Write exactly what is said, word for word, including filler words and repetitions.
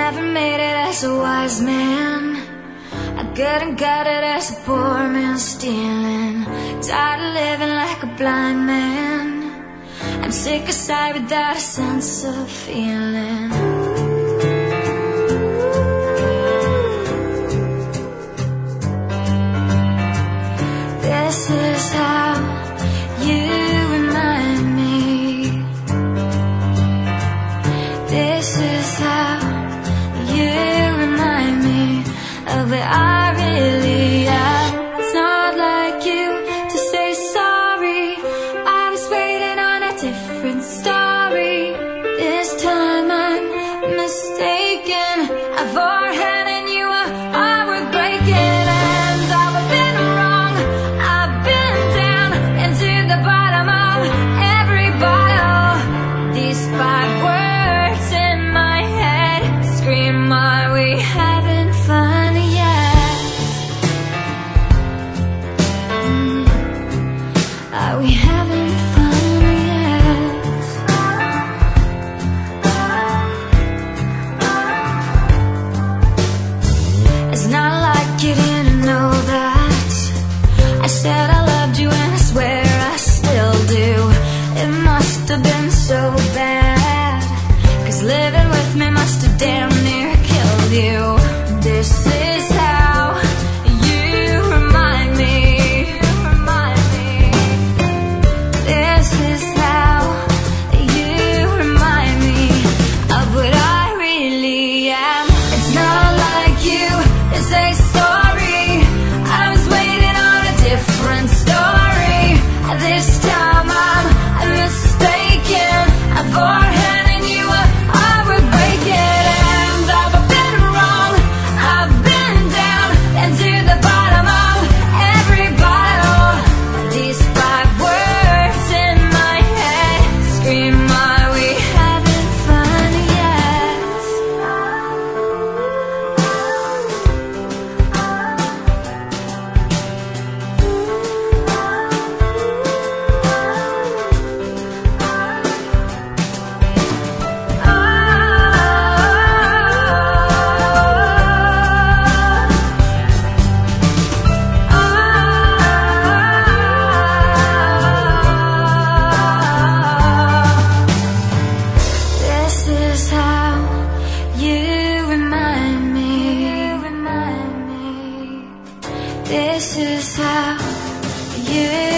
never made it as a wise man. I couldn't got it as a poor man stealing. Tired of living like a blind man. I'm sick aside without a sense of feeling. This is how you remind me. This is how you remind me of where I really am. It's not like you to say sorry. I was waiting on a different story. This time I'm mistaken. I've overheard and you are, I was breaking. And I've been wrong, I've been down into the bottom of every bottle. These five words in my head scream, are we having fun yet? Mm. Are we having fun yet? It's not like you didn't know that. I said I loved you and I swear I still do. It must have been so bad, 'cause living with me must have damn near killed you. This is how you remind me. Remind me. This is how you remind me of what I really am. It's not like you to say sorry. I was waiting on a different story. This time I'm mistaken. I've overheard and you are, I would break it. And I've been wrong, I've been down into the bottom of every bottle. These five words in my head scream, are we having fun yet? This is how you remind me. Remind me. This is how you